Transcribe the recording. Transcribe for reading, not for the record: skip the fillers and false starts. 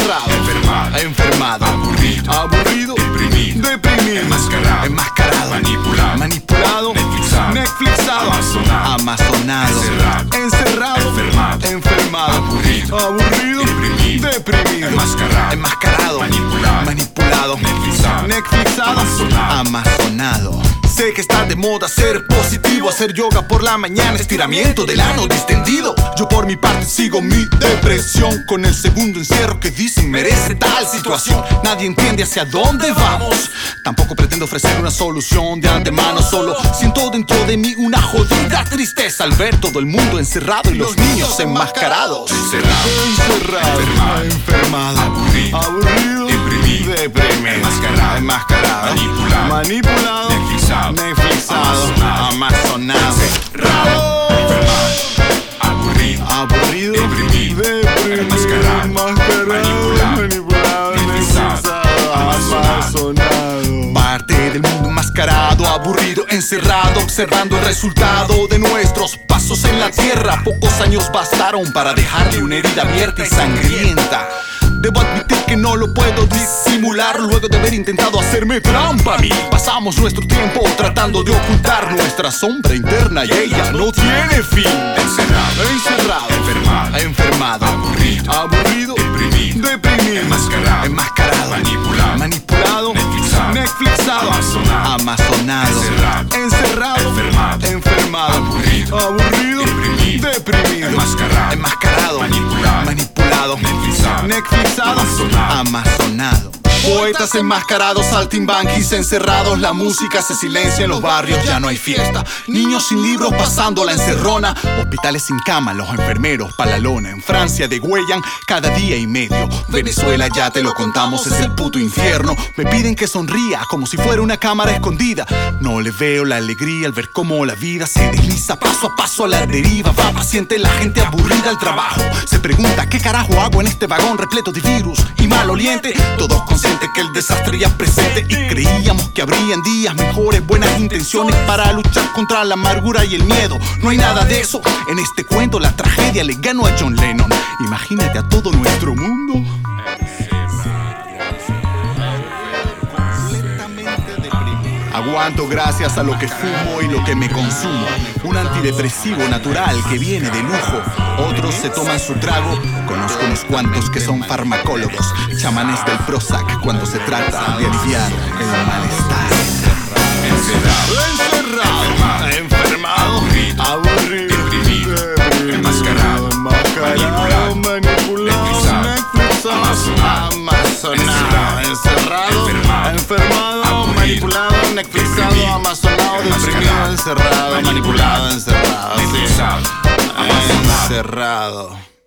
encerrado, enfermado, aburrido, deprimido, enmascarado, manipulado, Netflixado, amazonado, encerrado, enfermado, aburrido, deprimido, enmascarado, manipulado, Netflixado, amazonado. Sé que está de moda ser positivo, hacer yoga por la mañana, estiramiento del ano distendido. Yo por mi parte sigo mi depresión, con el segundo encierro que dicen merece tal situación. Nadie entiende hacia dónde vamos, tampoco pretendo ofrecer una solución de antemano. Solo siento dentro de mí una jodida tristeza al ver todo el mundo encerrado y los niños enmascarados. Encerrado, enfermado, aburrido, deprimido, enmascarado, manipulado, Netflixado, amazonado, aburrido, deprimido, enmascarado, manipulado, Netflixado, amazonado. Parte del mundo enmascarado, aburrido, encerrado, observando el resultado de nuestros pasos en la tierra. Pocos años bastaron para dejarle una herida abierta y sangrienta. Debo admitir que no lo puedo disimular, luego de haber intentado hacerme trampa a mí. Pasamos nuestro tiempo tratando de ocultar nuestra sombra interna y ella no tiene fin. Encerrado, enfermado, aburrido, deprimido, enmascarado, manipulado, Netflixado, amazonado, encerrado, enfermado, aburrido, deprimido, enmascarado, manipulado, Netflixado, amazonado. Poetas enmascarados, saltimbanquis encerrados. La música se silencia en los barrios, ya no hay fiesta. Niños sin libros pasando la encerrona. Hospitales sin cama, los enfermeros pa' la lona. En Francia degüellan cada día y medio. Venezuela ya te lo contamos, es el puto infierno. Me piden que sonría como si fuera una cámara escondida. No le veo la alegría al ver cómo la vida se desliza paso a paso a la deriva. Va paciente la gente aburrida al trabajo. Se pregunta ¿qué carajo hago en este vagón repleto de virus y maloliente? Todos conscientes que el desastre ya presente y creíamos que habrían días mejores, buenas intenciones para luchar contra la amargura y el miedo. No hay nada de eso en este cuento, la tragedia le ganó a John Lennon. Imagínate a todo nuestro mundo aguanto gracias a lo que fumo y lo que me consumo. Un antidepresivo natural que viene de lujo. Otros se toman su trago. Conozco unos cuantos que son farmacólogos, chamanes del Prozac cuando se trata de aliviar el malestar. Encerrado, enfermado, aburrido, deprimido, enmascarado, manipulado, Netflixado, amazonado, encerrado, enfermado, manipulado, Netflixado, amazonado, deprimido, encerrado, manipulado, encerrado, encerrado.